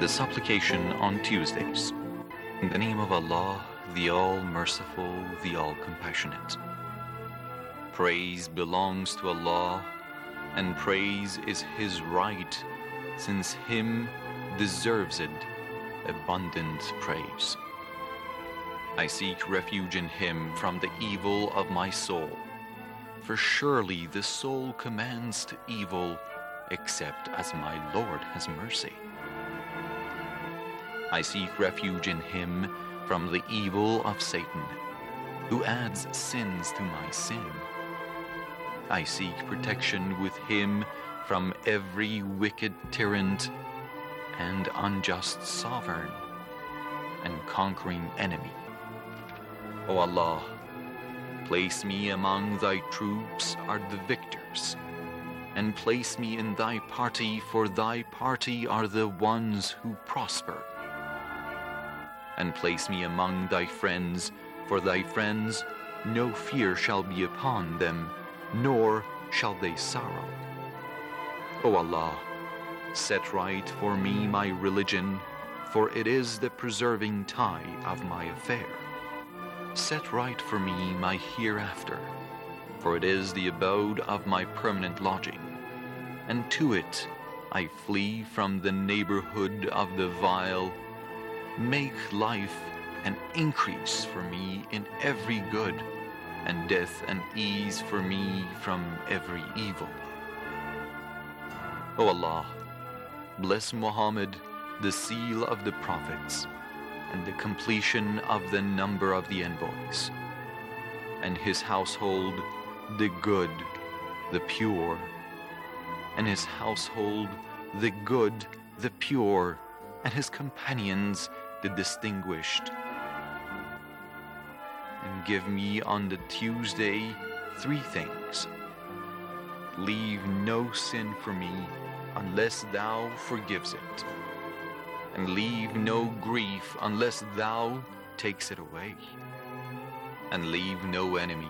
The supplication on Tuesdays. In the name of Allah, the All-Merciful, the All-Compassionate. Praise belongs to Allah, and praise is His right, since Him deserves it abundant praise. I seek refuge in Him from the evil of my soul, for surely the soul commands to evil, except as my Lord has mercy. I seek refuge in Him from the evil of Satan, who adds sins to my sin. I seek protection with Him from every wicked tyrant and unjust sovereign and conquering enemy. O Allah, place me among Thy troops are the victors, and place me in Thy party, for Thy party are the ones who prosper. And place me among Thy friends, for Thy friends no fear shall be upon them, nor shall they sorrow. O Allah, set right for me my religion, for it is the preserving tie of my affair. Set right for me my hereafter, for it is the abode of my permanent lodging, and to it I flee from the neighborhood of the vile. Make life an increase for me in every good, and death an ease for me from every evil. O Allah, bless Muhammad, the seal of the prophets, and the completion of the number of the envoys, and his household, the good, the pure, and his household, the good, the pure, and his companions, the distinguished. And give me on the Tuesday 3 things. Leave no sin for me unless Thou forgives it, and leave no grief unless Thou takes it away, and leave no enemy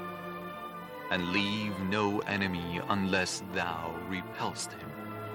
unless Thou repelst him.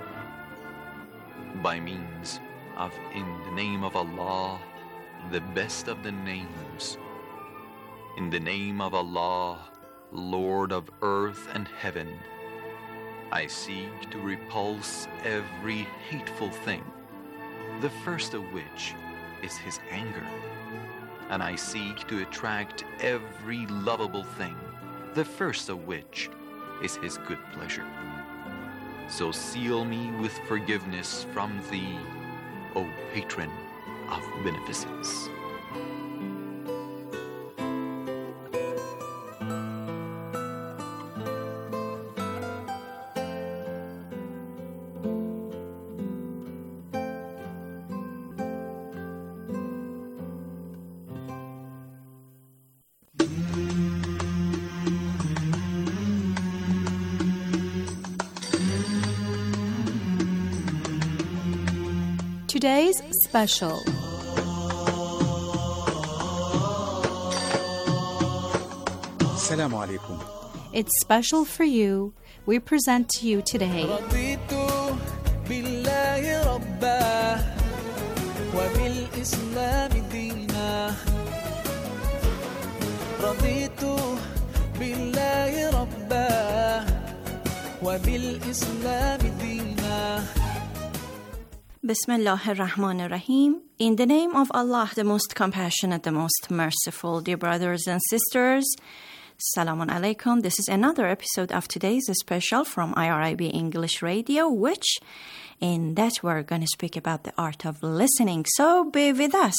By means of in the name of Allah, the best of the names. In the name of Allah, Lord of earth and heaven, I seek to repulse every hateful thing, the first of which is His anger. And I seek to attract every lovable thing, the first of which is His good pleasure. So seal me with forgiveness from Thee, O Patron of beneficence. Today's special. Assalamu alaikum. It's special for you. We present to you today Bismillah ar-Rahman ar-Rahim. In the name of Allah, the most compassionate, the most merciful. Dear brothers and sisters, Salamun alaikum. This is another episode of today's special from IRIB English Radio, which in that we're going to speak about the art of listening. So be with us.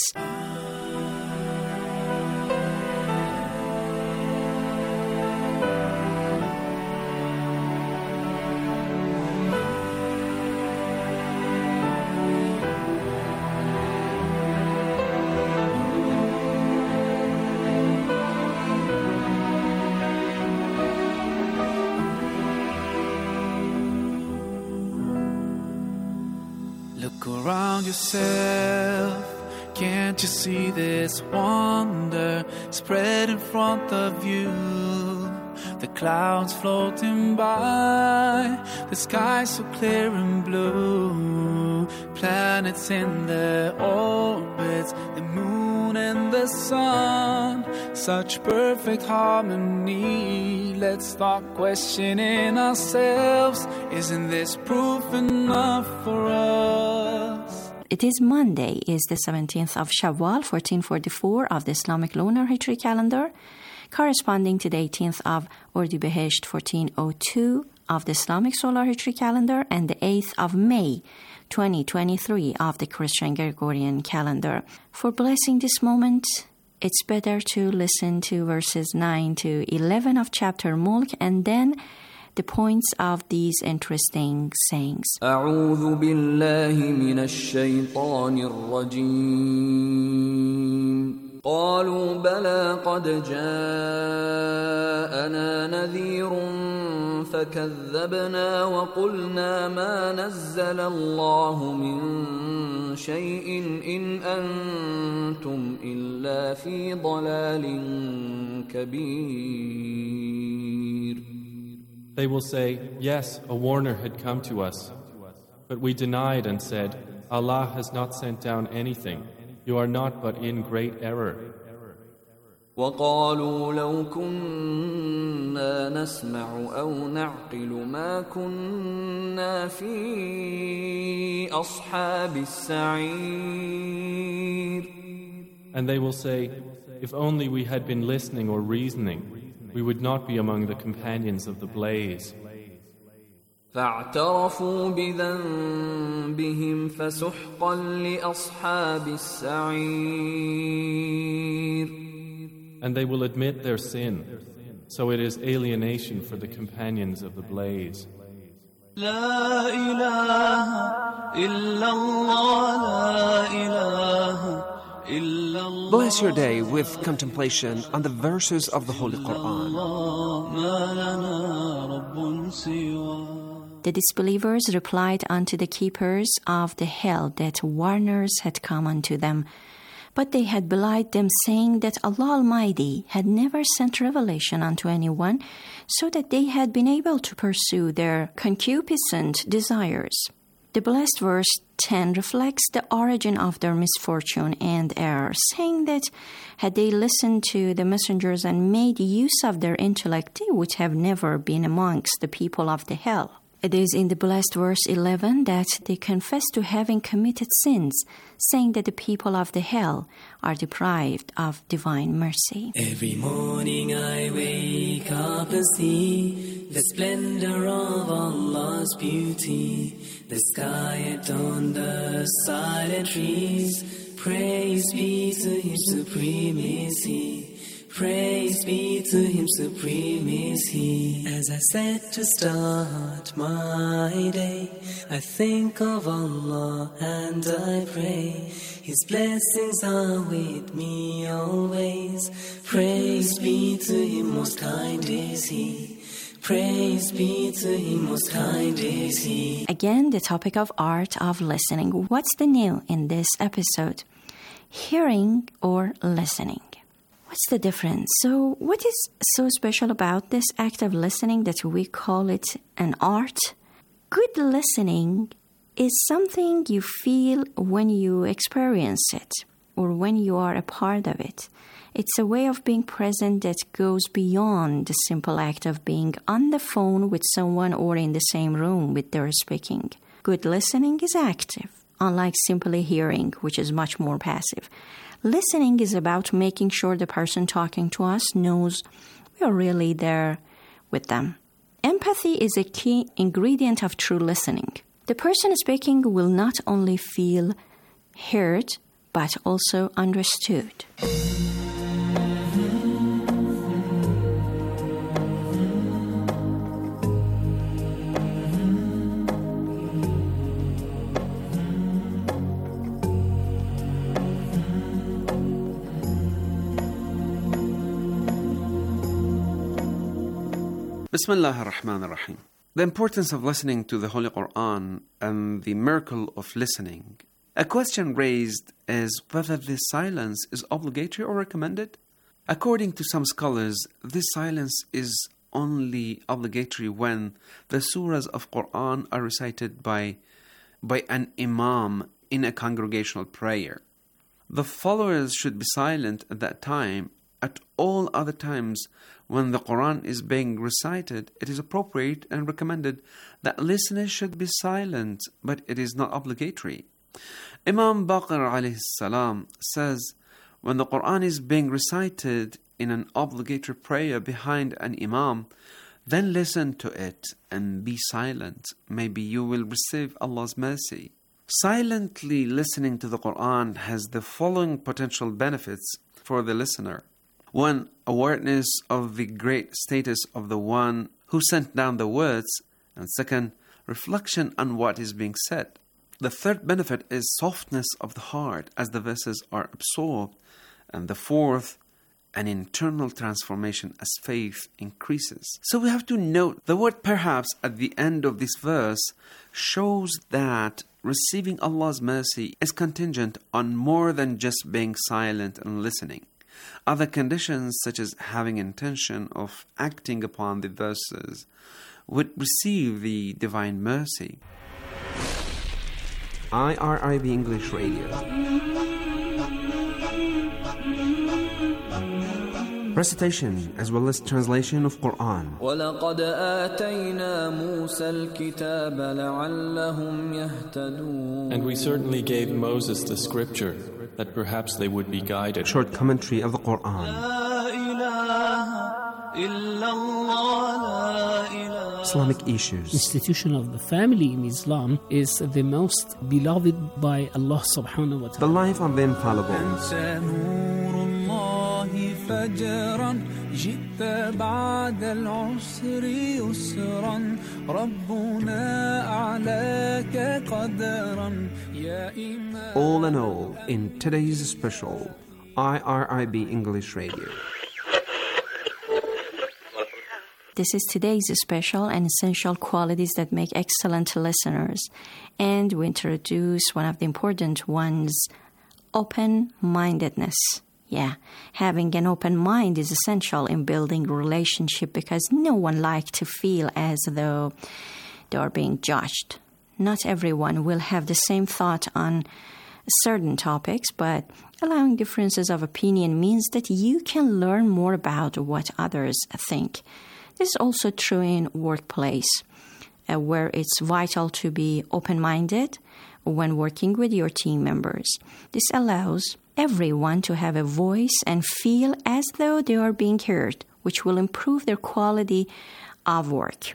Look around yourself, can't you see this wonder spread in front of you? the clouds floating by, the sky so clear and blue, planets in their orbits, the moon and the sun, such perfect harmony. Let's start questioning ourselves. Isn't this proof enough for us? It is Monday, is the 17th of Shawwal, 1444 of the Islamic lunar Hijri calendar, corresponding to the 18th of Ordibehesht, 1402 of the Islamic solar Hijri calendar, and the 8th of May, 2023 of the Christian Gregorian calendar. For blessing this moment, it's better to listen to verses 9 to 11 of chapter Mulk and then the points of these interesting sayings. أعوذ بالله من الشيطان الرجيم. قالوا بلى قد جاءنا نذير فكذبنا وقلنا ما نزل الله من شيء إن أنتم إلا في ضلال كبير. They will say, yes, a warner had come to us. But we denied and said, Allah has not sent down anything. You are not but in great error. وقالوا لو كنا نسمع أو نعقل ما كنا في أصحاب السعير. And they will say, if only we had been listening or reasoning, we would not be among the companions of the blaze. فاعترفوا بذنبهم فسحقا لأصحاب السعير. And they will admit their sin, so it is alienation for the companions of the blaze. لا إله إلا الله لا إله. Bless your day with contemplation on the verses of the Holy Quran. The disbelievers replied unto the keepers of the hell that warners had come unto them, but they had belied them, saying that Allah Almighty had never sent revelation unto anyone, so that they had been able to pursue their concupiscent desires. The blessed verse 10 reflects the origin of their misfortune and error, saying that had they listened to the messengers and made use of their intellect, they would have never been amongst the people of the hell. It is in the blessed verse 11 that they confess to having committed sins, saying that the people of the hell are deprived of divine mercy. Every morning I wake up and see the splendor of Allah's beauty, the sky at dawn, the silent trees. Praise be to Him supremacy. Praise be to Him supreme is He. As I set to start my day, I think of Allah and I pray. His blessings are with me always. Praise be to Him, most kind is He. Praise be to Him, most kind is He. Again, the topic of art of listening. What's the new in this episode? Hearing or listening? What's the difference? So what is so special about this act of listening that we call it an art? Good listening is something you feel when you experience it or when you are a part of it. It's a way of being present that goes beyond the simple act of being on the phone with someone or in the same room with their speaking. Good listening is active, unlike simply hearing, which is much more passive. Listening is about making sure the person talking to us knows we are really there with them. Empathy is a key ingredient of true listening. The person speaking will not only feel heard, but also understood. Bismillah ar-Rahman ar-Rahim. The importance of listening to the Holy Quran and the miracle of listening. A question raised is whether this silence is obligatory or recommended. According to some scholars, this silence is only obligatory when the surahs of Quran are recited by an imam in a congregational prayer. The followers should be silent at that time. At all other times when the Quran is being recited, it is appropriate and recommended that listeners should be silent, but it is not obligatory. Imam Baqir alayhi salam says, when the Quran is being recited in an obligatory prayer behind an imam, then listen to it and be silent. Maybe you will receive Allah's mercy. Silently listening to the Quran has the following potential benefits for the listener. 1. Awareness of the great status of the one who sent down the words. And 2, reflection on what is being said. The third benefit is softness of the heart as the verses are absorbed. And the fourth, an internal transformation as faith increases. So we have to note the word perhaps at the end of this verse shows that receiving Allah's mercy is contingent on more than just being silent and listening. Other conditions, such as having intention of acting upon the verses, would receive the divine mercy. IRIB English Radio. Recitation as well as translation of Quran. وَلَقَدْ آتَيْنَا مُوسَى الْكِتَابَ لَعَلَّهُمْ يَهْتَدُونَ. And we certainly gave Moses the scripture, that perhaps they would be guided. Short commentary of the Quran. Islamic issues. Institution of the family in Islam is the most beloved by Allah subhanahu wa ta'ala. The life of the infallible. فجرا جئت بعد العسر يسرا ربنا أعلاك قدرا يا إمام. All in all, in today's special IRIB English Radio. This is today's special and essential qualities that make excellent listeners. And we introduce one of the important ones, open-mindedness. Yeah, having an open mind is essential in building a relationship because no one likes to feel as though they are being judged. Not everyone will have the same thought on certain topics, but allowing differences of opinion means that you can learn more about what others think. This is also true in workplace, where it's vital to be open-minded when working with your team members. This allows everyone to have a voice and feel as though they are being heard, which will improve their quality of work.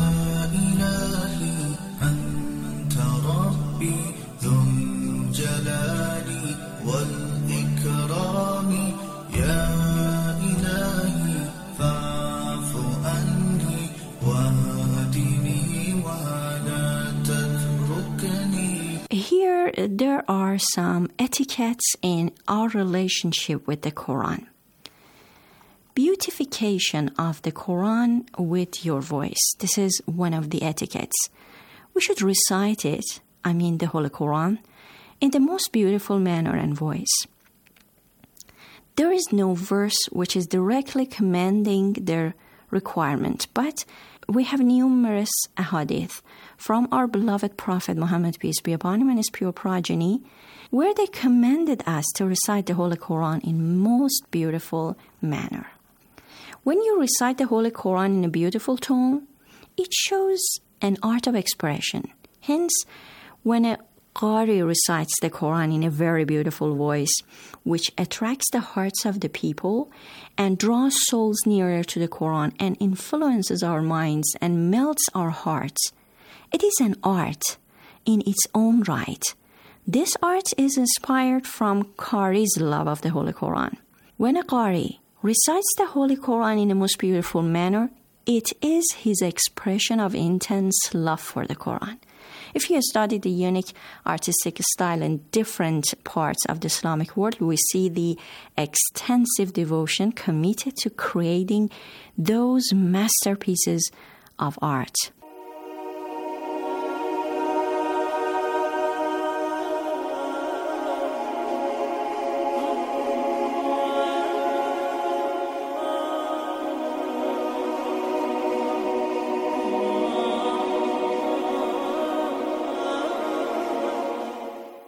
Here, there are some etiquettes in our relationship with the Quran. Beautification of the Quran with your voice. This is one of the etiquettes. We should recite it, the Holy Quran, in the most beautiful manner and voice. There is no verse which is directly commanding their requirement, but we have numerous ahadith from our beloved Prophet Muhammad, peace be upon him, and his pure progeny, where they commanded us to recite the Holy Quran in most beautiful manner. When you recite the Holy Quran in a beautiful tone, it shows an art of expression. Hence, when a Qari recites the Quran in a very beautiful voice, which attracts the hearts of the people and draws souls nearer to the Quran and influences our minds and melts our hearts, it is an art in its own right. This art is inspired from Qari's love of the Holy Quran. When a Qari recites the Holy Quran in the most beautiful manner, it is his expression of intense love for the Quran. If you study the unique artistic style in different parts of the Islamic world, we see the extensive devotion committed to creating those masterpieces of art.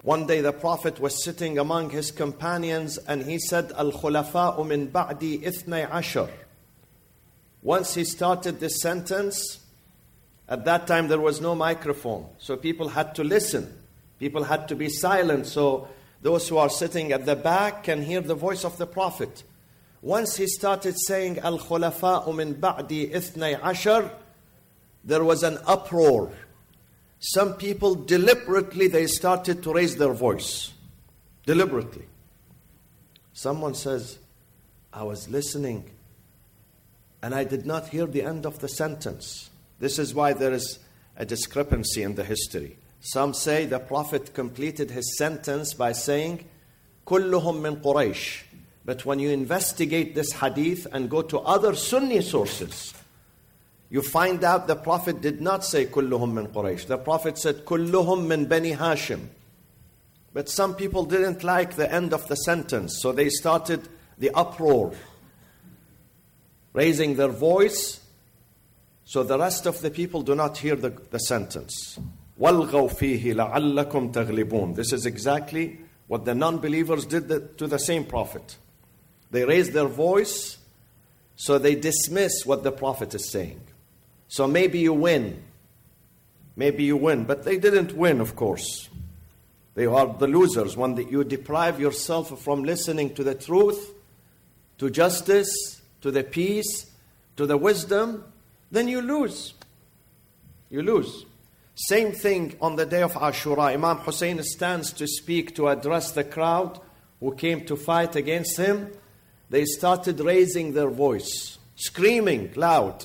One day the Prophet was sitting among his companions and he said, Al-Khulafa'u min ba'di ithnay ashar. Once he started this sentence, at that time there was no microphone, so people had to listen. People had to be silent, so those who are sitting at the back can hear the voice of the Prophet. Once he started saying, Al-Khulafa'u min ba'di ithnay ashar, there was an uproar. Some people deliberately, they started to raise their voice. Deliberately. Someone says, I was listening and I did not hear the end of the sentence. This is why there is a discrepancy in the history. Some say the Prophet completed his sentence by saying, Kulluhum min Quraysh. But when you investigate this hadith and go to other Sunni sources, you find out the Prophet did not say Kulluhum min Quraysh. The Prophet said Kulluhum min Bani Hashim. But some people didn't like the end of the sentence, so they started the uproar, raising their voice, so the rest of the people do not hear the sentence. وَالْغَوْ فِيهِ لَعَلَّكُمْ تَغْلِبُونَ. This is exactly what the non-believers did to the same Prophet. They raised their voice, so they dismiss what the Prophet is saying. So maybe you win. Maybe you win. But they didn't win, of course. They are the losers. When you deprive yourself from listening to the truth, to justice, to the peace, to the wisdom, then you lose. You lose. Same thing on the day of Ashura. Imam Hussein stands to speak, to address the crowd who came to fight against him. They started raising their voice, screaming loud.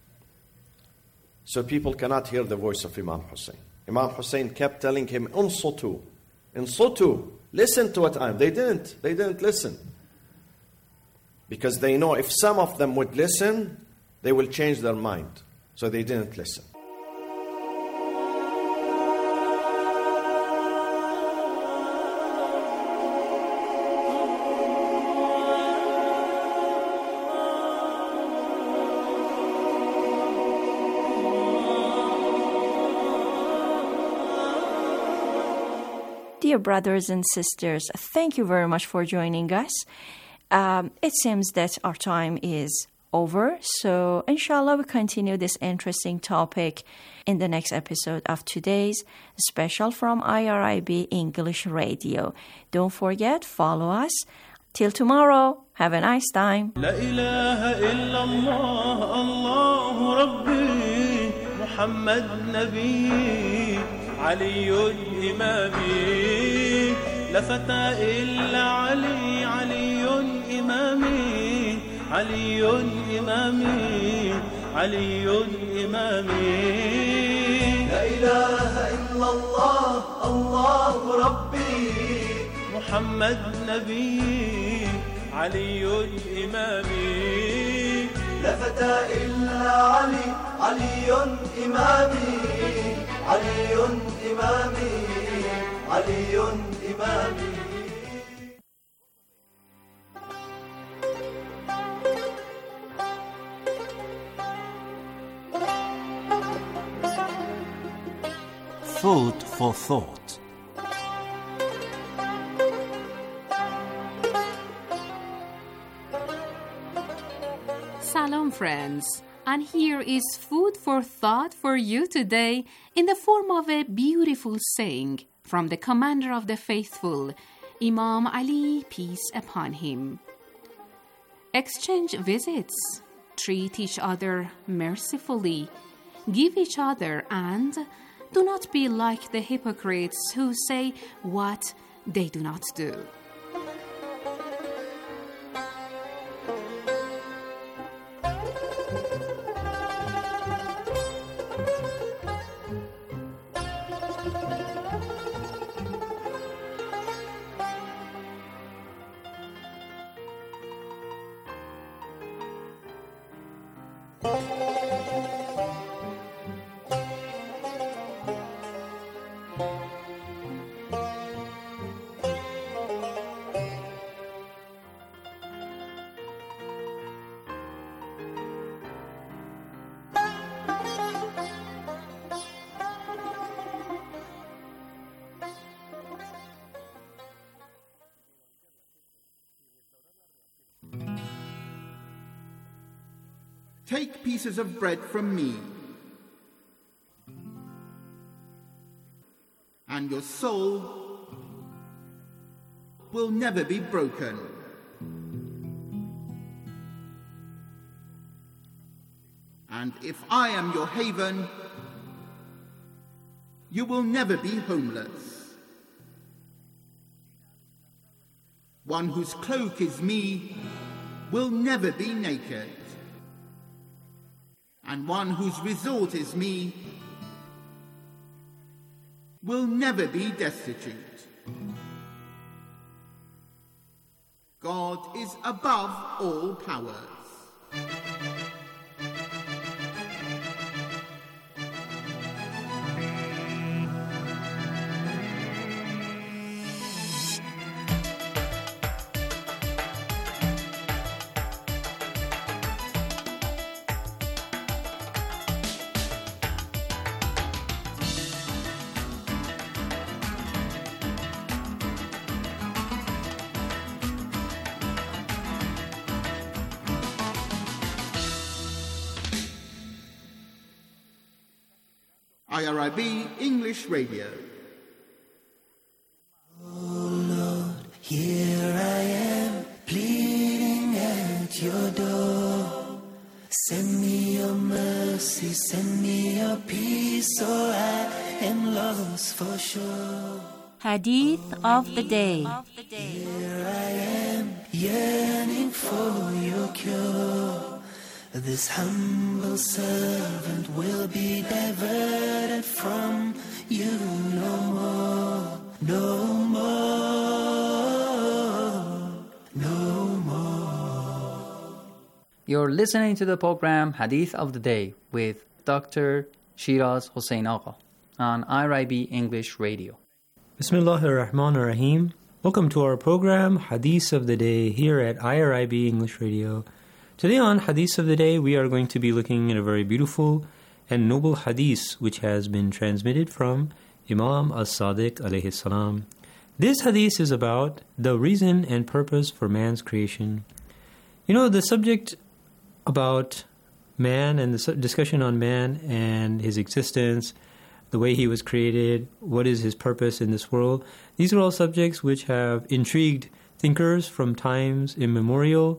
So people cannot hear the voice of Imam Hussein. Imam Hussein kept telling him, Unsutu, Unsutu, listen to what I'm. They didn't listen. Because they know if some of them would listen, they will change their mind. So they didn't listen. Dear brothers and sisters, thank you very much for joining us. It seems that our time is over, so inshallah we continue this interesting topic in the next episode of today's special from IRIB English Radio. Don't forget, follow us. Till tomorrow, have a nice time. La ilaha illallah, Allahu Rabbi, Muhammad Nabi, Aliyun Imami, La fata illa Ali, Aliyun Imami, Aliyun Imami, Aliyun Imami. La ilaha illallah, Allahu Rabbi, Muhammad Nabi, Aliyun Imami. La fata illa Ali, Aliyun Imami, Aliyun Imami, Aliyun Imami. Food for thought. Salam friends, and here is food for thought for you today in the form of a beautiful saying from the commander of the faithful, Imam Ali, peace upon him. Exchange visits, treat each other mercifully, give each other, and do not be like the hypocrites who say what they do not do. Take pieces of bread from me, and your soul will never be broken. And if I am your haven, you will never be homeless. One whose cloak is me will never be naked. And one whose resort is me will never be destitute. God is above all powers. IRIB English Radio. Oh Lord, here I am, pleading at your door. Send me your mercy, send me your peace, or I am lost for sure. Hadith of the day. Here I am, yearning for your cure. This humble servant will be diverted from you no more, no more, no more. You're listening to the program Hadith of the Day with Dr. Shiraz Hossein Agha on IRIB English Radio. Bismillahir Rahmanir Rahim. Welcome to our program Hadith of the Day here at IRIB English Radio. Today on Hadith of the Day, we are going to be looking at a very beautiful and noble hadith which has been transmitted from Imam As-Sadiq alayhi salam. This hadith is about the reason and purpose for man's creation. You know, the subject about man and the discussion on man and his existence, the way he was created, what is his purpose in this world, these are all subjects which have intrigued thinkers from times immemorial.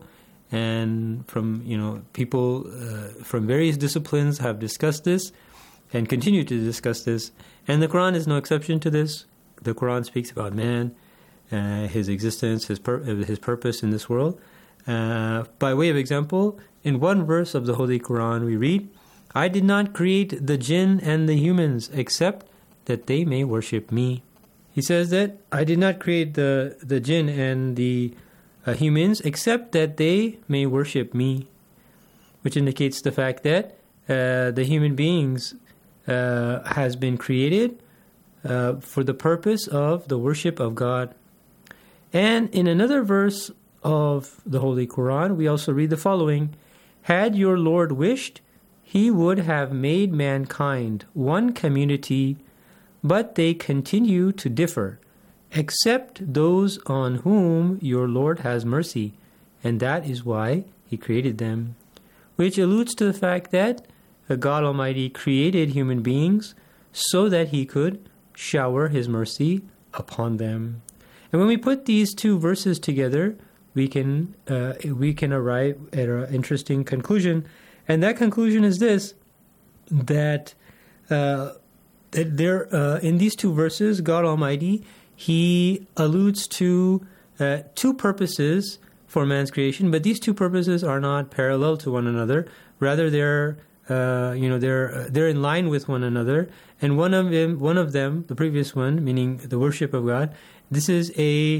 And from, people from various disciplines have discussed this and continue to discuss this. And the Quran is no exception to this. The Quran speaks about man, his existence, his purpose in this world. By way of example, in one verse of the Holy Quran we read, I did not create the jinn and the humans except that they may worship me. He says that I did not create the jinn and the humans except that they may worship me, which indicates the fact that the human beings has been created for the purpose of the worship of God. And in another verse of the Holy Quran, we also read the following, had your Lord wished, he would have made mankind one community, but they continue to differ, except those on whom your Lord has mercy, and that is why He created them. Which alludes to the fact that God Almighty created human beings so that He could shower His mercy upon them. And when we put these two verses together, we can arrive at an interesting conclusion, and that conclusion is this: that in these two verses, God Almighty, He alludes to two purposes for man's creation, but these two purposes are not parallel to one another. Rather, they're in line with one another. And one of them, the previous one, meaning the worship of God, this is a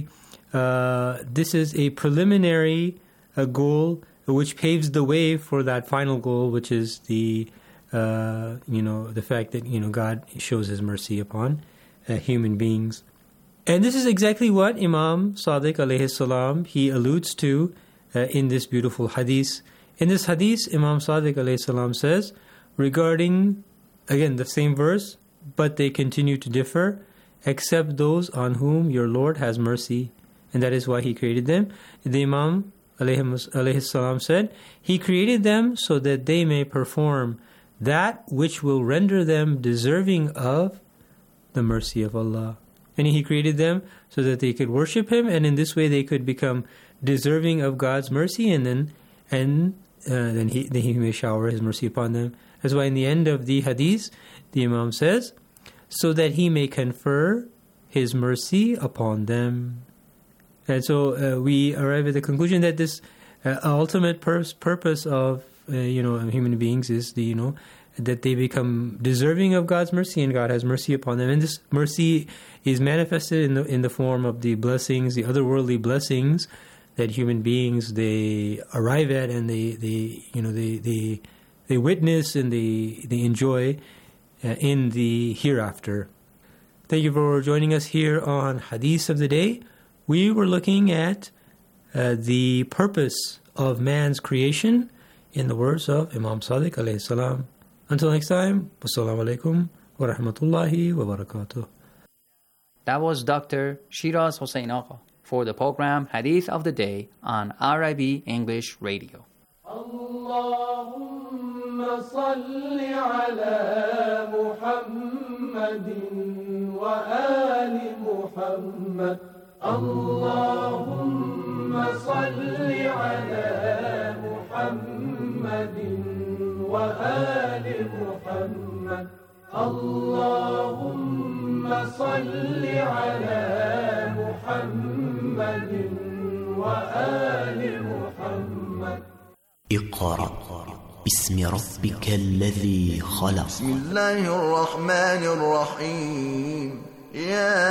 preliminary goal which paves the way for that final goal, which is the fact that God shows His mercy upon human beings. And this is exactly what Imam Sadiq alayhi salam, he alludes to in this beautiful hadith. In this hadith, Imam Sadiq alayhi salam says, regarding, again, the same verse, but they continue to differ, except those on whom your Lord has mercy, and that is why He created them. The Imam alayhi salam said, He created them so that they may perform that which will render them deserving of the mercy of Allah. And He created them so that they could worship Him, and in this way they could become deserving of God's mercy, and then He may shower His mercy upon them. That's why in the end of the hadith, the Imam says, so that He may confer His mercy upon them. And so we arrive at the conclusion that this ultimate purpose of human beings is that they become deserving of God's mercy, and God has mercy upon them. And this mercy is manifested in the form of the blessings, the otherworldly blessings that human beings they arrive at, and they witness and they enjoy in the hereafter. Thank you for joining us here on Hadith of the Day. We were looking at the purpose of man's creation in the words of Imam Sadiq alayhi salam. Until next time, wassalamu alaikum wa rahmatullahi wa barakatuh. That was Dr. Shiraz Hossein Agha for the program Hadith of the Day on RIB English Radio. Allahumma salli ala Muhammadin wa ali Muhammad. Allahumma salli ala Muhammadin wa ali Muhammad. Allahumma salli ala Muhammadin wa ali Muhammad. اقرأ باسم ربك الذي خلق. بسم الله الرحمن الرحيم. يا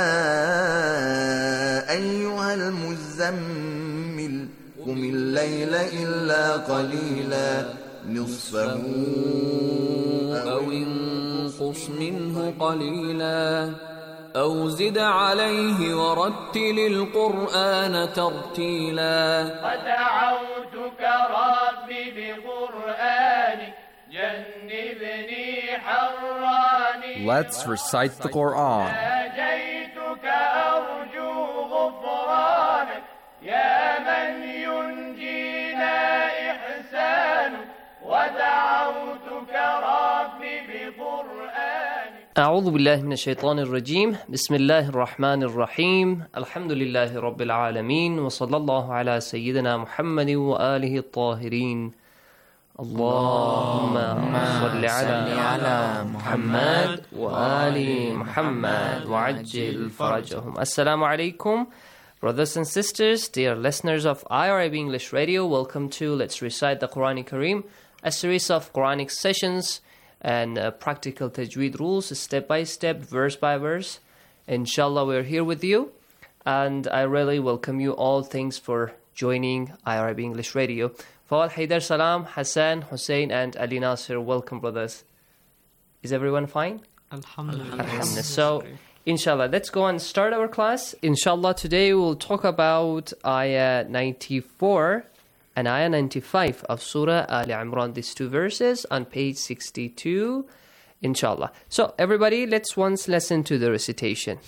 أيها المزمل قم الليل إلا قليلا نصفه أو انقص منه قليلا أو زد عليه ورتل القرآن ترتيلا ودعوتك ربي بقرآنك جنبني حراني. Let's recite the Quran. ناجيتك أرجو غفرانك يا من ينجينا إحسانك ودعوتك ربي بقرآنك. أعوذ بالله من الشيطان الرجيم. بسم الله الرحمن الرحيم. الحمد لله رب العالمين وصلى الله على سيدنا محمد وآله الطاهرين. اللهم صل على محمد وآل محمد وعجل فرجهم. Assalamu alaikum, brothers and sisters, dear listeners of IRIB English Radio. Welcome to Let's Recite the Quran Kareem, a series of Quranic sessions and practical tajweed rules, step by step, verse by verse. Inshallah, we're here with you, and I really welcome you all. Thanks for joining IRIB English Radio. Fawad, Haidar, Salam, Hassan, Hussein, and Ali Nasir, welcome, brothers. Is everyone fine? Alhamdulillah. So, inshallah, let's go and start our class. Inshallah, today we'll talk about Ayah 94 and Ayah 95 of Surah Ali Imran, these two verses on page 62, inshallah. So, everybody, let's once listen to the recitation.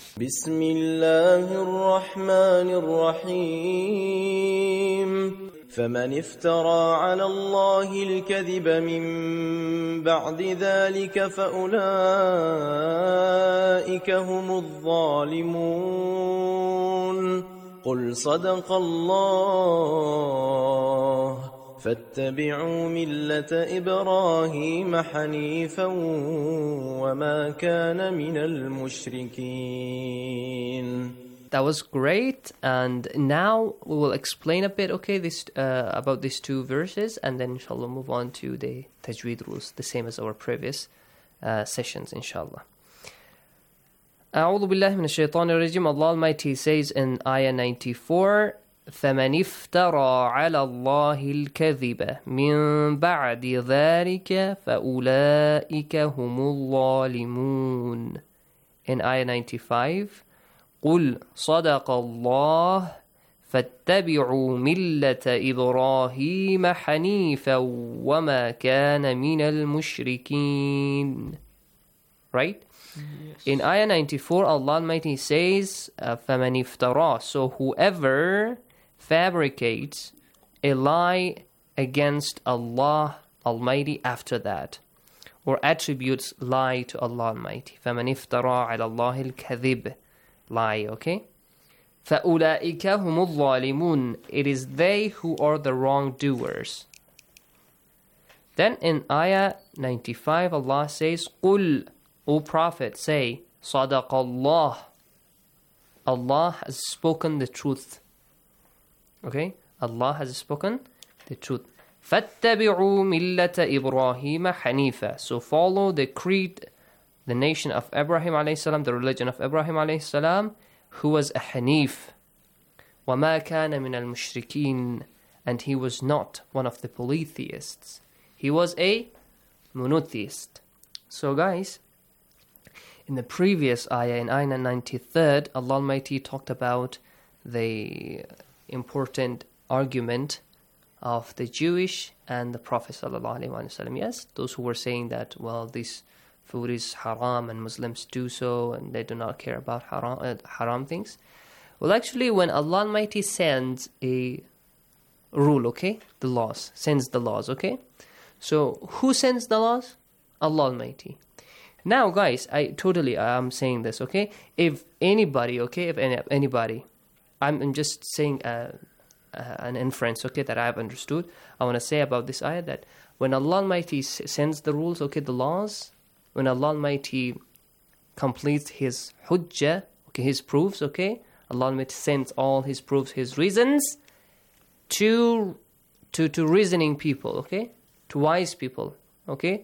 Bismillahirrahmanirrahim. فمن افترى على الله الكذب من بعد ذلك فأولئك هم الظالمون. قل صدق الله فاتبعوا ملة إبراهيم حنيفا وما كان من المشركين. That was great, and now we will explain a bit, about these two verses, and then inshallah move on to the tajweed rules, the same as our previous sessions, inshallah. أعوذ بالله من الشيطان الرجيم. Allah Almighty says in Ayah 94, فَمَنِ افْتَرَى عَلَى اللَّهِ الْكَذِبَ مِنْ بَعْدِ ذَلِكَ فَأُولَئِكَ هُمُ الظَّالِمُونَ. In Ayah 95, قل صدق الله فاتبعوا ملة إبراهيم حنيفا وما كان من المشركين. Right? Yes. In Ayah 94, Allah Almighty says, فَمَنِ افْتَرَى. So whoever fabricates a lie against Allah Almighty after that, or attributes lie to Allah Almighty. فَمَنِ افْتَرَى عَلَى اللَّهِ الْكَذِبِ. Lie, okay? فَأُولَٰئِكَ هُمُ الظَّالِمُونَ. It is they who are the wrongdoers. Then in ayah 95, Allah says, قُلْ, O Prophet, say, صَدَقَ اللَّهِ. Allah has spoken the truth. Okay? Allah has spoken the truth. فَاتَّبِعُوا مِلَّةَ إِبْرَاهِيمَ حَنِيفًا. So follow the creed, the nation of Abraham alayhi, the religion of Abraham alayhi, who was a Hanif. وَمَا كَانَ مِنَ الْمُشْرِكِينَ. And he was not one of the polytheists. He was a monotheist. So guys, in the previous ayah, in ayah 93rd, Allah Almighty talked about the important argument of the Jewish and the Prophet ﷺ. Yes, those who were saying that, well, this food is haram and Muslims do so and they do not care about haram things. Well, actually, when Allah Almighty sends a rule, okay, the laws, sends the laws, okay? So, who sends the laws? Allah Almighty. Now, guys, I'm saying this, okay? If anybody, okay, anybody, I'm just saying an inference, okay, that I have understood. I want to say about this ayah that when Allah Almighty sends the rules, okay, the laws, when Allah Almighty completes His hujjah, okay, His proofs, okay, Allah Almighty sends all His proofs, His reasons to reasoning people, okay, to wise people, okay.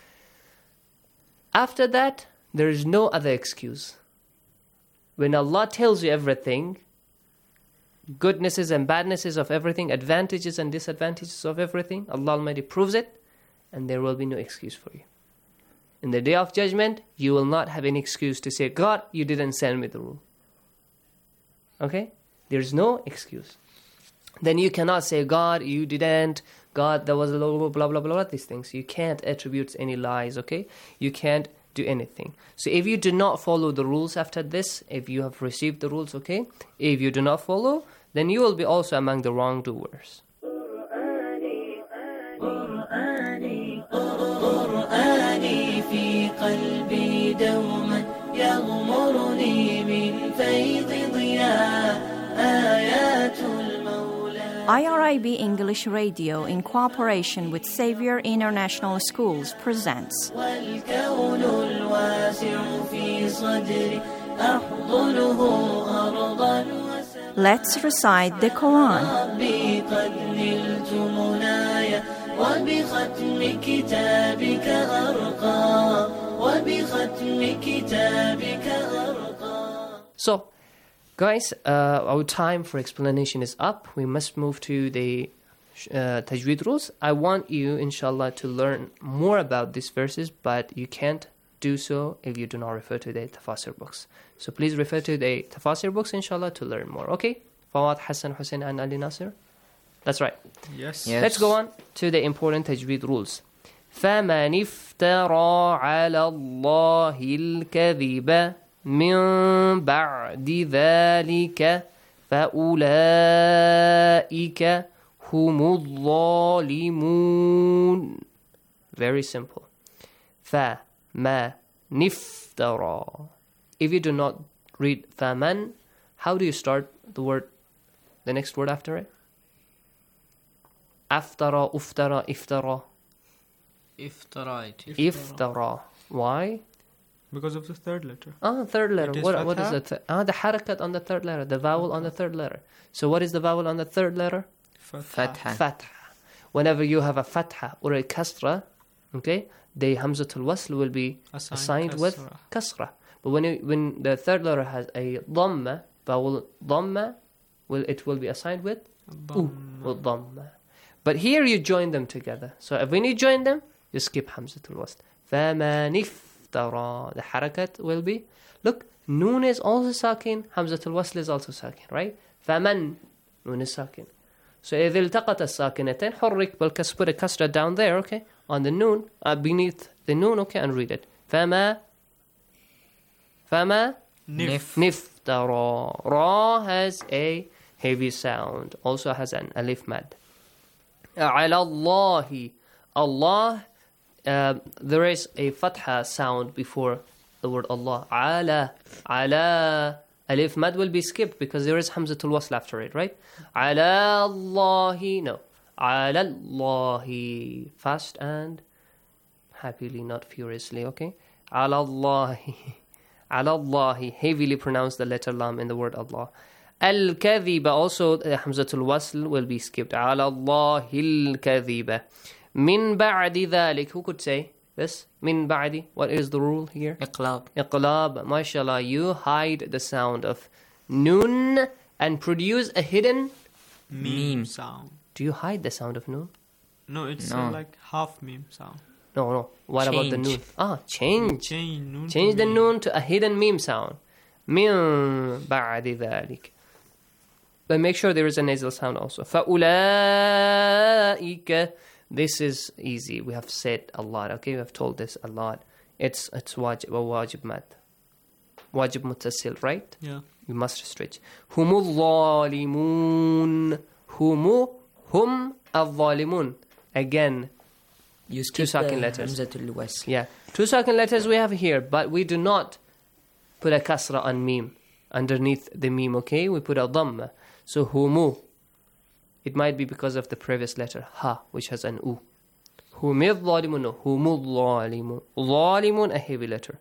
After that, there is no other excuse. When Allah tells you everything, goodnesses and badnesses of everything, advantages and disadvantages of everything, Allah Almighty proves it, and there will be no excuse for you. In the Day of Judgment, you will not have any excuse to say, God, you didn't send me the rule. Okay? There is no excuse. Then you cannot say, God, you didn't, God, there was a blah, blah, blah, blah, these things. You can't attribute any lies, okay? You can't do anything. So if you do not follow the rules after this, if you have received the rules, okay? If you do not follow, then you will be also among the wrongdoers. IRIB English Radio, in cooperation with Xavier International Schools, presents Let's Recite the Quran. So, guys, our time for explanation is up. We must move to the tajweed rules. I want you, inshallah, to learn more about these verses, but you can't do so if you do not refer to the tafsir books. So please refer to the tafsir books, inshallah, to learn more. Okay? Fawad, Hassan, Hussein, and Ali Nasir? That's right. Yes. Let's go on to the important tajweed rules. فَمَنِ افْتَرَى عَلَى اللَّهِ الْكَذِبَ مِن بَعْدِ ذَلِكَ فَأُولَٰئِكَ هُمُ الظَّالِمُونَ. Very simple. فَمَنِ افْتَرَى. If you do not read فَمَن, how do you start the word, the next word after it? أفترى, أفترى, إفترى. Iftara. Why? Because of the third letter. Third letter. What is it? The harakat on the third letter, the vowel on the third letter. So what is the vowel on the third letter? Fatha. Whenever you have a fatha or a kasra, okay, the hamzatul wasl will be assigned with kasra. But when the third letter has a dhamma, vowel dhamma, it will be assigned with dhamma. But here you join them together. So when you join them, you skip hamzatul wasl. فَمَنِ افْتَرَى. The harakat will be, look, noon is also sakin, hamzatul wasl is also sakin, right? فَمَن, noon is sakin. So إذا التقت الساكنتين حرك بالكسر, put a kasra down there, okay, on the noon, beneath the noon, okay, and read it. فَمَا نِفْتَرَى. Ra has a heavy sound, also has an alif mad. على الله. Allah, there is a fatha sound before the word Allah. على alif mad will be skipped because there is hamzatul wasl after it, right? على الله. No. على الله. Fast and happily, not furiously, okay? على الله. على الله. Heavily pronounce the letter lam in the word Allah. Al-kadhiba, also hamzatul wasl will be skipped. على الله الكذبة. Min ba'di dhalik. Who could say this? Min ba'di. What is the rule here? Iqlab. Iqlab. MashaAllah. You hide the sound of nun and produce a hidden meme sound. Do you hide the sound of nun? No, it's like half meme sound. No. What about the nun? Change. Nun Change the nun to a hidden meme sound. Min ba'di dhalik. But make sure there is a nasal sound also. فَأُولَٰئِكَ. This is easy. We have said a lot. Okay, we have told this a lot. It's wajib mad. Wajib muttasil, right? Yeah. You must stretch. هُمُ الظَّالِمُونَ. Hum al-zalimun. Again, use 2 second letters. Hamzatul wasl. Yeah. 2 second letters we have here, but we do not put a kasra on meme underneath the meme, okay? We put a dhamma. So humu. It might be because of the previous letter, ha, which has an u. Humid zalimun, no. Humul zalimun. Zalimun, a heavy letter.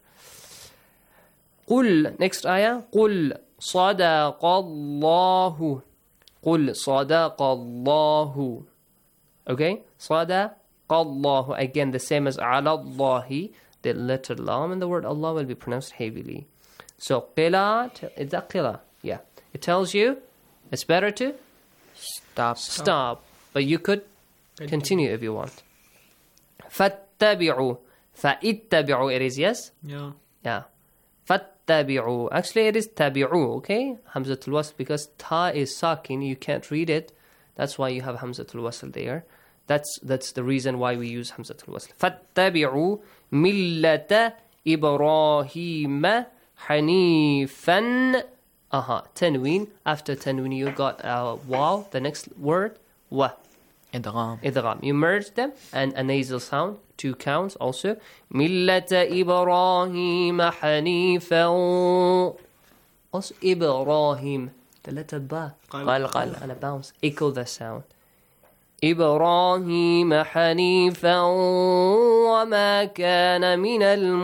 Qul, next ayah. Qul sadaqallahu. Qul sadaqallahu. Okay? Sadaqallahu. Again, the same as ala Allahi. The letter lam and the word Allah will be pronounced heavily. So, qila, is that qila? Yeah. It tells you it's better to stop. But you could continue if you want. Fattabi'u. Fa'ittabi'u it is, yes? Yeah. Yeah. Fattabi'u. Actually, it is tabi'u, okay? Hamzatul wasl, because ta is sakin, you can't read it. That's why you have Hamzatul wasl there. That's the reason why we use Hamzatul wasl. Fattabi'u millata Ibrahim hanifan. Tanween. After tanween, you got waw. The next word, wa. Idgham. You merge them and a nasal sound. 2 counts also. Millata Ibrahim hanifan. Also Ibrahim. The letter ba. Qal. And a bounce. Echo the sound. إبراهيم حنيفا وما كان من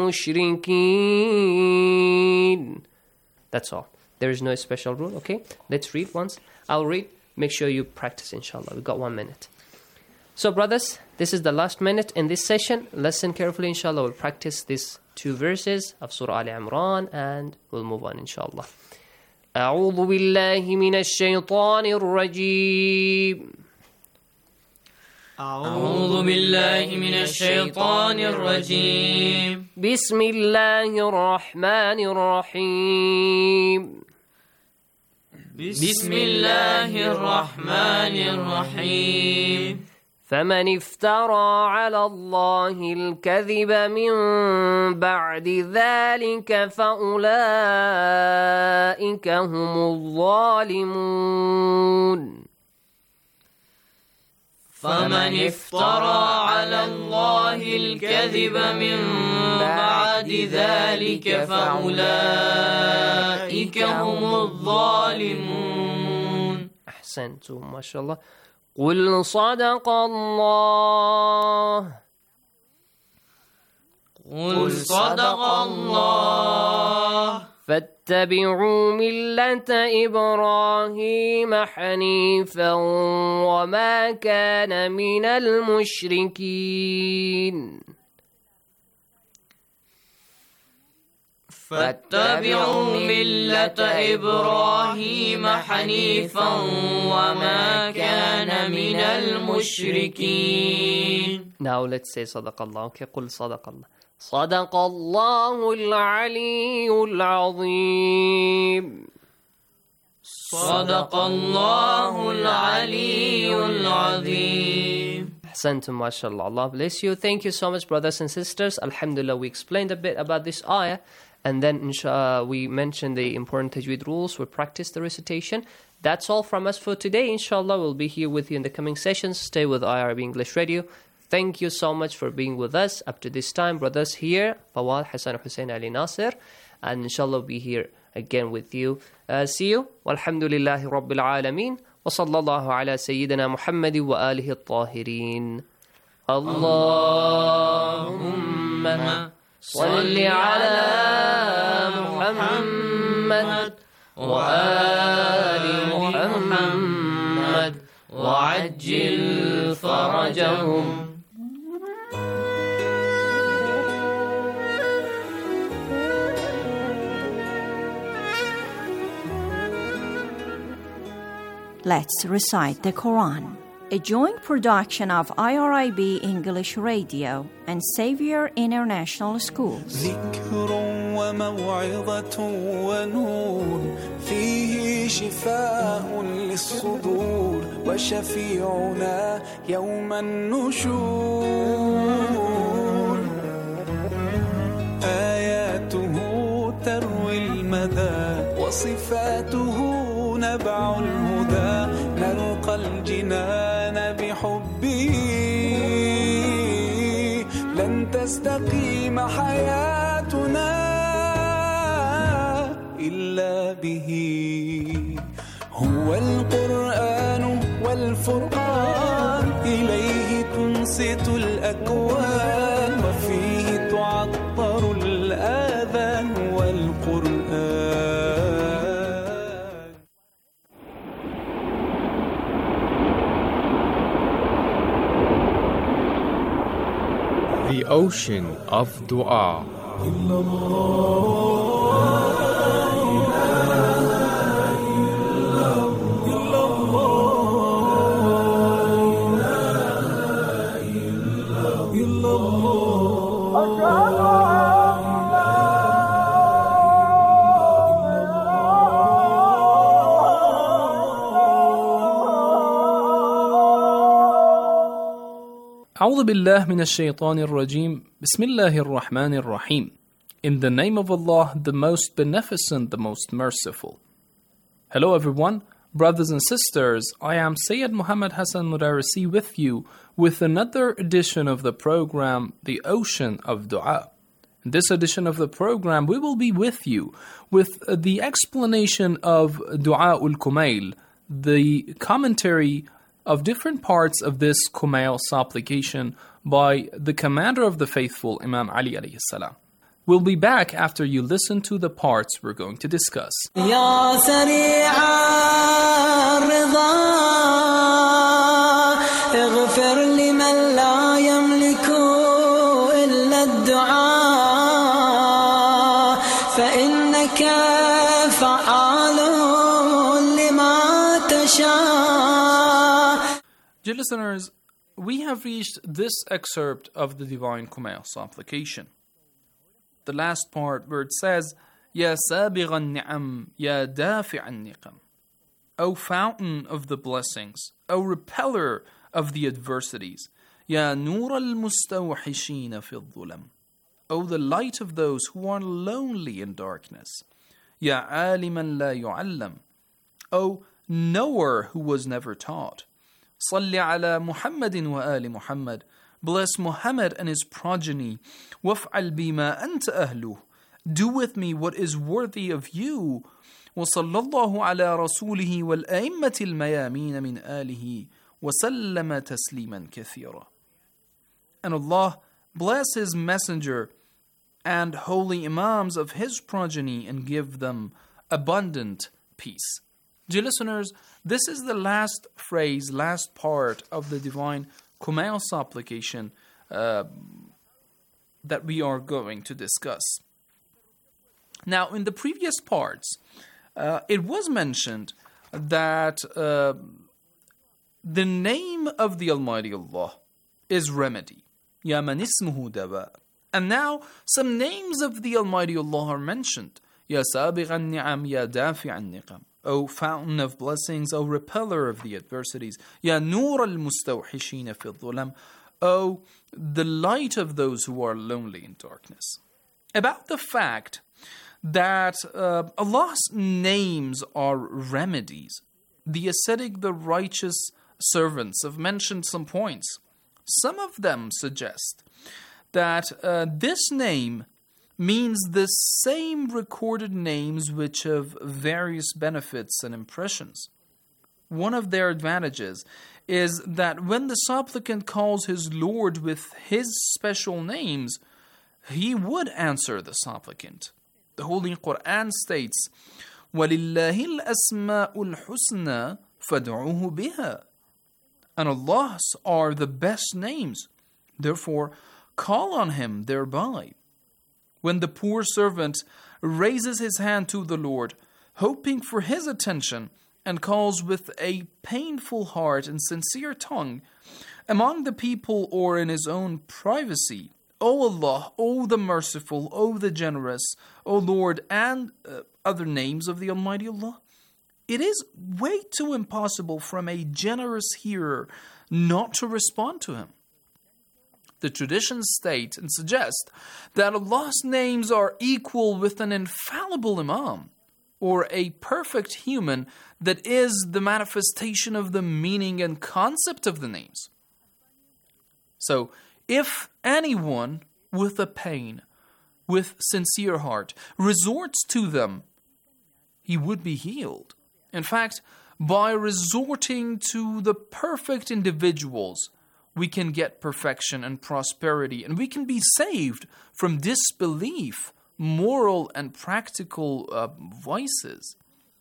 المشركين. That's all. There is no special rule, okay? Let's read once. I'll read. Make sure you practice, inshallah. We've got 1 minute. So, brothers, this is the last minute in this session. Listen carefully, inshallah. We'll practice these 2 verses of Surah Ali Imran and we'll move on, inshallah. أعوذ بالله من الشيطان الرجيم. أعوذ بالله من الشيطان الرجيم. بسم الله الرحمن الرحيم. بسم الله الرحمن الرحيم. فمن افترى على الله الكذب من بعد ذلك فأولئك هم الظالمون. فمن افترى على الله الكذب من بعد ذلك فأولئك هم الظالمون. أحسنتم ما شاء الله. قل صدق الله. قل صدق الله. فاتبعوا ملة إبراهيم حنيفا وما كان من المشركين. فاتبعوا ملة إبراهيم حنيفا وما كان من المشركين. Now let's say صدق الله. Okay, قل صدق الله. صدق الله العلي العظيم. صدق الله العلي العظيم. أحسنتم ما شاء الله. Allah bless you. Thank you so much, brothers and sisters. Alhamdulillah, we explained a bit about this ayah And then we mentioned the important tajweed rules. We practice the recitation. That's all from us for today. Inshallah, we'll be here with you in the coming sessions. Stay with IRB English Radio. Thank you so much for being with us up to this time. Brothers here, Fawad, Hassan, Hussein, Ali, Nasir. And inshallah, we'll be here again with you. See you. Walhamdulillahi Rabbil Alameen. Wa sallallahu ala Sayyidina Muhammadi wa alihi at-tahirin. Allahumma salli ala Muhammad wa ali Muhammad wa ajil farajahum. Let's recite the Quran, a joint production of IRIB English Radio and Xavier International Schools. ذكر وموعظة ونور فيه شفاء للصدور وشفيعنا يوم النشور آياته تروي المدى وصفاته نبع الهدى نلقى الجنان بحبه لن تستقيم حياتنا إلا به هو القرآن والفرقان إليه تنصت الأكوان وفيه تعطر الآذان والقرآن. The ocean of dua. أعوذ بالله من الشيطان الرجيم بسم الله الرحمن الرحيم. In the name of Allah, the most beneficent, the most merciful. Hello everyone, brothers and sisters, I am Sayyid Muhammad Hassan Mudarisi with you with another edition of the program, The Ocean of Dua. In this edition of the program, we will be with you with the explanation of Dua ul-Kumail, the commentary of different parts of this Kumail supplication by the commander of the faithful, Imam Ali alayhi salam. We'll be back after you listen to the parts we're going to discuss. يا سريع الرضا اغفر لمن لا يملك إلا الدعاء فإنك فعال لما تشاء. Dear listeners, we have reached this excerpt of the Divine Kumail supplication. The last part where it says, Ya sabigh al-ni'am, Ya dafi' al-niqam. O fountain of the blessings, O repeller of the adversities, Ya nur al-mustawhishina fi al-dhulam. O the light of those who are lonely in darkness. Ya aliman la yu'allam. O knower who was never taught. Salli ala Muhammadin wa ali Muhammad. Bless Muhammad and his progeny. Waf'al bima anta ahluh. Do with me what is worthy of you. وصلى الله على رسوله والأئمة الميامين من آله وسلم تسليما كثيرا. And Allah bless His messenger and holy imams of His progeny and give them abundant peace. Dear listeners, this is the last phrase, last part of the Divine Kumail supplication that we are going to discuss. Now, in the previous parts, it was mentioned that the name of the Almighty Allah is remedy. Ya man ismuhu dawa. And now some names of the Almighty Allah are mentioned. Ya sabigh al-ni'am, Ya dafi' al-niqam. O fountain of blessings, O repeller of the adversities. Ya nur al-mustawhishina fi al-dhulam. O the light of those who are lonely in darkness. About the fact that Allah's names are remedies. The ascetic, the righteous servants have mentioned some points. Some of them suggest that this name means the same recorded names which have various benefits and impressions. One of their advantages is that when the supplicant calls his Lord with his special names, he would answer the supplicant. The Holy Quran states, وَلِلَّهِ الْأَسْمَاءُ الْحُسْنَى فَادْعُوهُ بِهَا. And Allah's are the best names, therefore call on Him thereby. When the poor servant raises his hand to the Lord, hoping for His attention, and calls with a painful heart and sincere tongue, among the people or in his own privacy, O Allah, O the Merciful, O the Generous, O Lord, and other names of the Almighty Allah, it is way too impossible from a generous hearer not to respond to Him. The traditions state and suggest that Allah's names are equal with an infallible Imam, or a perfect human that is the manifestation of the meaning and concept of the names. So, if anyone with a pain, with sincere heart, resorts to them, he would be healed. In fact, by resorting to the perfect individuals, we can get perfection and prosperity, and we can be saved from disbelief, moral and practical vices.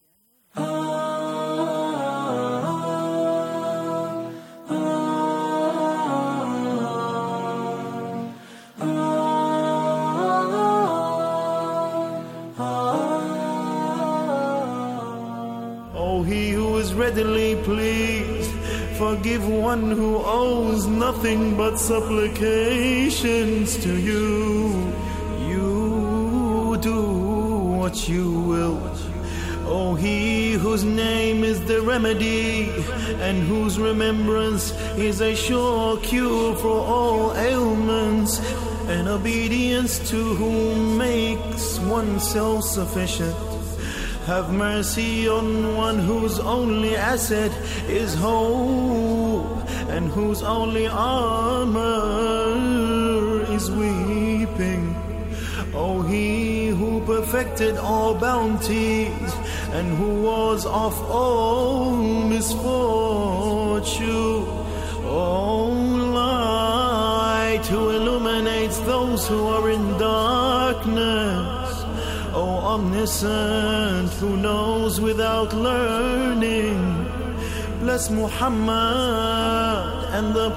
Oh, He who is readily pleased, forgive one who owes nothing but supplications to you. You do what you will. Oh, He whose name is the remedy, and whose remembrance is a sure cure for all ailments, and obedience to whom makes one self-sufficient. Have mercy on one whose only asset is hope, and whose only armor is weeping. O He who perfected all bounties, and who was of all misfortune. O light who illuminates those who are in darkness. O omniscient who knows without learning. Bless Muhammad and the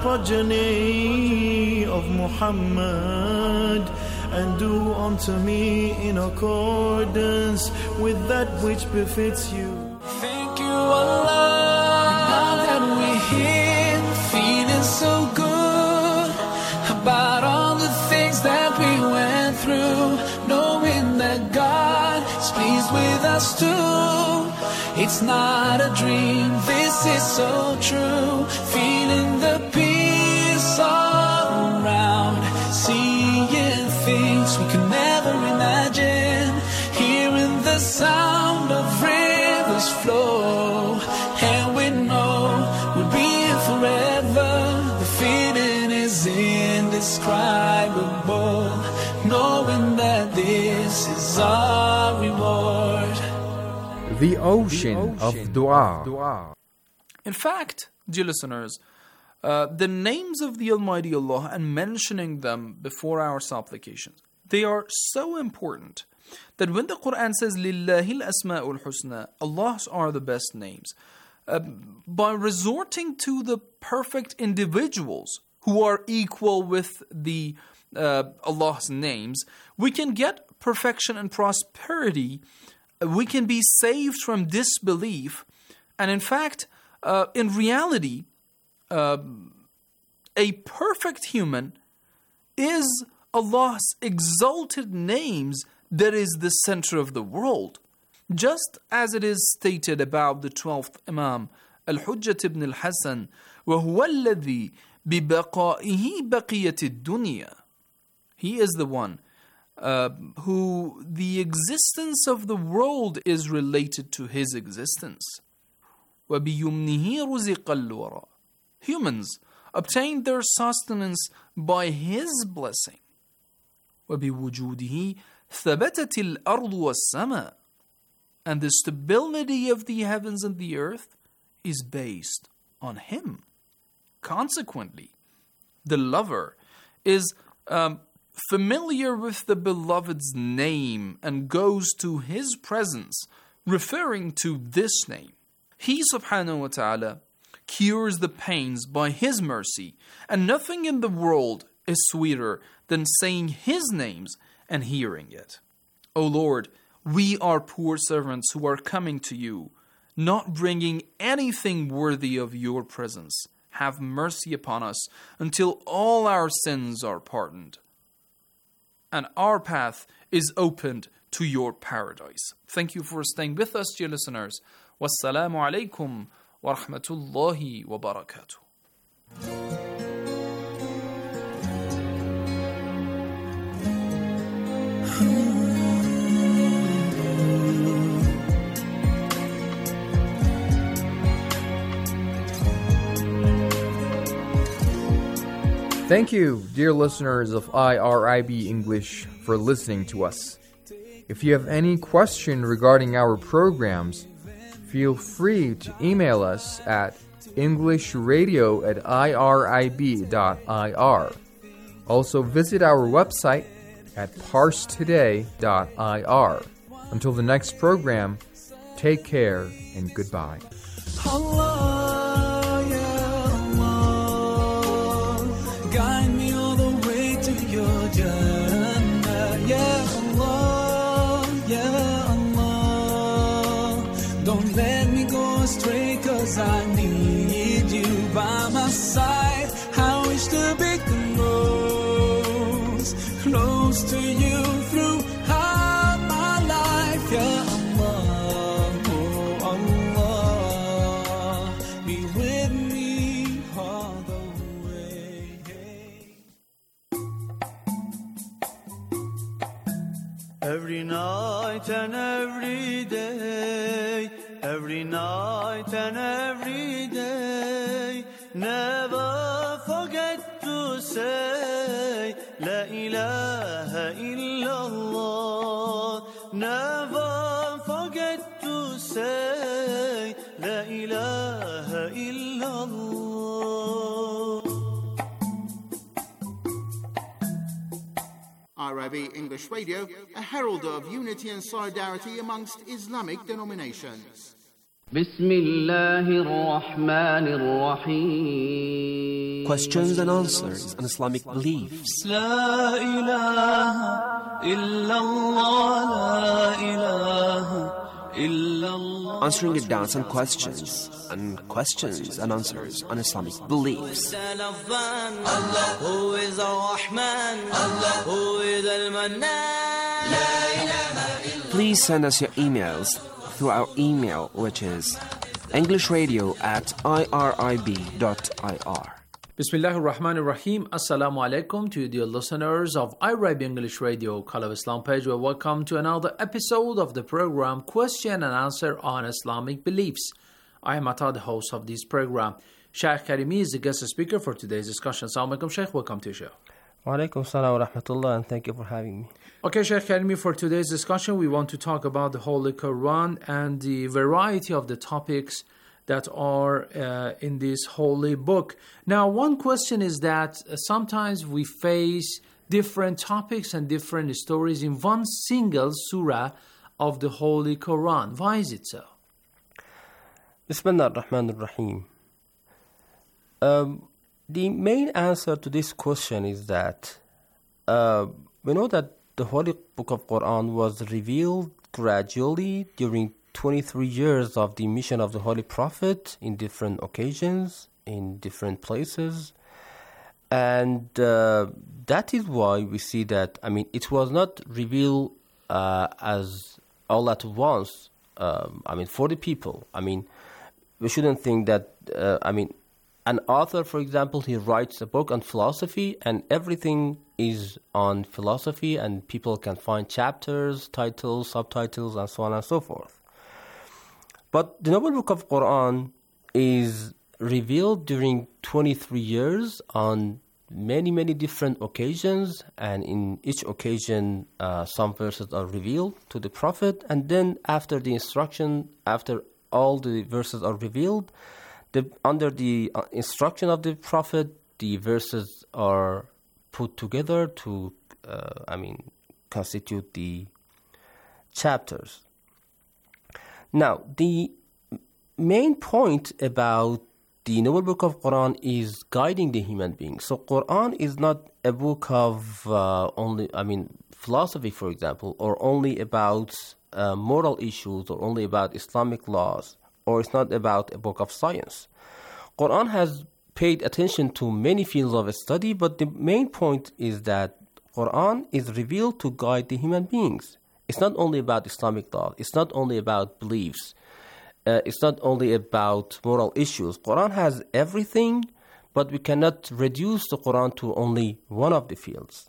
progeny of Muhammad, and do unto me in accordance with that which befits you. Thank you, Allah. Now that we're here, feeling so good about all the things that we went through, knowing that God is pleased with us too. It's not a dream, this is so true. Feeling the peace all around, seeing things we could never imagine, hearing the sound of rivers flow, and we know we'll be here forever. The feeling is indescribable, knowing that this is our reward. The ocean of dua. In fact, dear listeners, the names of the Almighty Allah and mentioning them before our supplications, they are so important that when the Quran says Lillahi al-asma'ul husna, Allah's are the best names, by resorting to the perfect individuals who are equal with the Allah's names, we can get perfection and prosperity. We can be saved from disbelief, and in fact, in reality, a perfect human is Allah's exalted names that is the center of the world. Just as it is stated about the 12th Imam, Al-Hujjat ibn al-Hasan, وَهُوَ الَّذِي بِبَقَائِهِ بَقِيَةِ الدُّنْيَا. He is the one who the existence of the world is related to his existence. وَبِيُمْنِهِ رُزِقَ الْوَرَى. Humans obtain their sustenance by his blessing. وَبِوُجُودِهِ ثَبَتَتِ الْأَرْضُ وَالسَّمَاءُ. And the stability of the heavens and the earth is based on him. Consequently, the lover is familiar with the beloved's name and goes to his presence, referring to this name. He, subhanahu wa ta'ala, cures the pains by his mercy, and nothing in the world is sweeter than saying his names and hearing it. O Lord, we are poor servants who are coming to you, not bringing anything worthy of your presence. Have mercy upon us until all our sins are pardoned, and our path is opened to your paradise. Thank you for staying with us, dear listeners. Wassalamu alaikum wa rahmatullahi wa barakatuh. Thank you, dear listeners of IRIB English, for listening to us. If you have any question regarding our programs, feel free to email us at englishradio@irib.ir. Also visit our website at parstoday.ir. Until the next program, take care and goodbye. Guide me all the way to your Jannah, Ya Allah, Ya Allah. Don't let me go astray, 'cause I need you by my side. I wish to be close to you throughout my life, Ya Allah, oh Allah. Be with me all the way. Every night and every day, every night and every day, never forget to say La ilaha illallah. Never forget to say La ilaha illallah. IRIB English Radio, a herald of unity and solidarity amongst Islamic denominations. Bismillahirrahmanirrahim. Questions and answers on Islamic beliefs. La ilaha illallah, la ilaha illallah. Answering your doubts and questions and answers on Islamic beliefs. Allah, who is Ar-Rahman, Allah, who is Al-Mannan. Please send us your emails through our email, which is englishradio@irib.ir. Bismillahir Rahmanir Rahim. Assalamu alaikum to you, dear listeners of IRIB English Radio, Call of Islam page. Well, welcome to another episode of the program Question and Answer on Islamic Beliefs. I am Ata, the host of this program. Shaykh Karimi is the guest speaker for today's discussion. Assalamu alaikum, Shaykh. Welcome to the show. Wa alaikum salam wa rahmatullah, and thank you for having me. Okay, Shaykh Karimi, for today's discussion, we want to talk about the Holy Quran and the variety of the topics that are in this holy book. Now, one question is that sometimes we face different topics and different stories in one single surah of the Holy Quran. Why is it so? Bismillah ar-Rahman ar-Rahim. The main answer to this question is that we know that the Holy Book of Quran was revealed gradually during 23 years of the mission of the Holy Prophet in different occasions, in different places. And that is why we see that, it was not revealed as all at once, for the people. We shouldn't think that, an author, for example, he writes a book on philosophy, and everything is on philosophy, and people can find chapters, titles, subtitles, and so on and so forth. But the Noble Book of Quran is revealed during 23 years on many, many different occasions, and in each occasion, some verses are revealed to the Prophet, and then after the instruction, after all the verses are revealed, under the instruction of the Prophet, the verses are put together to, constitute the chapters. Now, the main point about the Noble Book of Quran is guiding the human being. So Quran is not a book of philosophy, for example, or only about moral issues, or only about Islamic laws, or it's not about a book of science. Quran has paid attention to many fields of study, but the main point is that Quran is revealed to guide the human beings. It's not only about Islamic law. It's not only about beliefs. It's not only about moral issues. Quran has everything, but we cannot reduce the Quran to only one of the fields.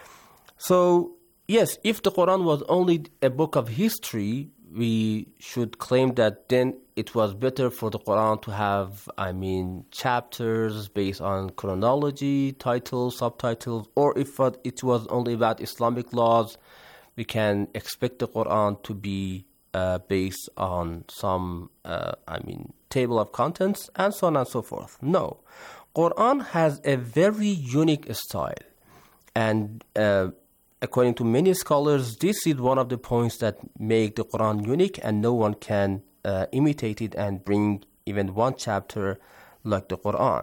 So, yes, if the Quran was only a book of history, we should claim that then it was better for the Quran to have, chapters based on chronology, titles, subtitles, or if it was only about Islamic laws, we can expect the Quran to be based on some, table of contents, and so on and so forth. No. Quran has a very unique style, and according to many scholars, this is one of the points that make the Quran unique, and no one can imitate it and bring even one chapter like the Quran.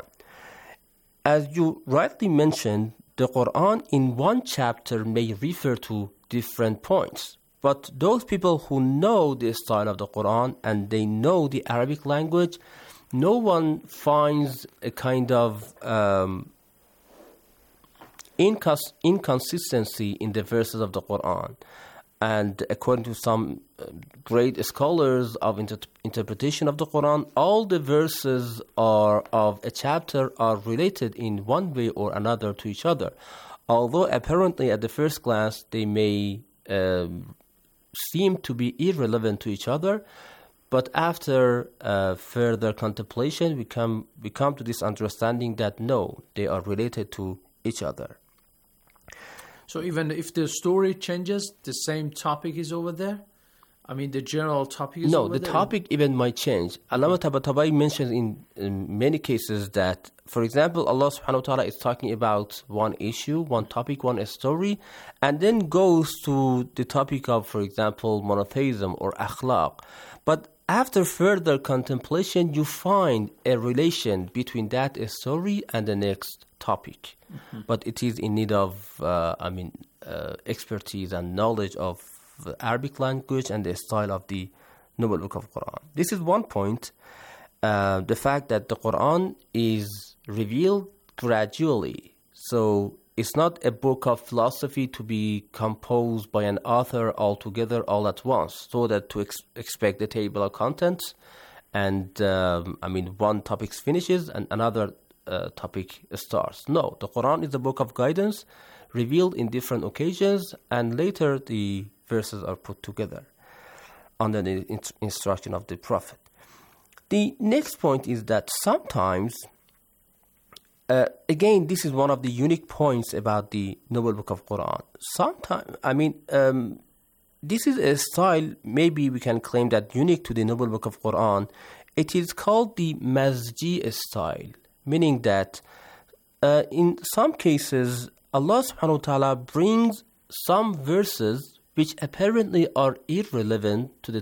As you rightly mentioned, the Quran in one chapter may refer to different points. But those people who know the style of the Quran and they know the Arabic language, no one finds a kind of inconsistency in the verses of the Quran. And according to some great scholars of interpretation of the Quran, all the verses of a chapter are related in one way or another to each other. Although apparently at the first glance they may seem to be irrelevant to each other, but after further contemplation, we come to this understanding that no, they are related to each other. So even if the story changes, the same topic is over there? The general topic is over there? No, the topic even might change. Allama Tabatabai mentions in many cases that, for example, Allah subhanahu wa ta'ala is talking about one issue, one topic, one story, and then goes to the topic of, for example, monotheism or akhlaq. But after further contemplation, you find a relation between that story and the next topic. Mm-hmm. But it is in need of, expertise and knowledge of the Arabic language and the style of the Noble Book of Quran. This is one point. The fact that the Quran is revealed gradually. So it's not a book of philosophy to be composed by an author altogether all at once, so that to expect the table of contents and, one topic finishes and another topic starts. No, the Quran is a book of guidance revealed in different occasions, and later the verses are put together under the instruction of the Prophet. The next point is that sometimes, again, this is one of the unique points about the Noble Book of Quran. Sometimes, this is a style, maybe we can claim that unique to the Noble Book of Quran. It is called the Mazji style, meaning that in some cases, Allah subhanahu wa ta'ala brings some verses which apparently are irrelevant to the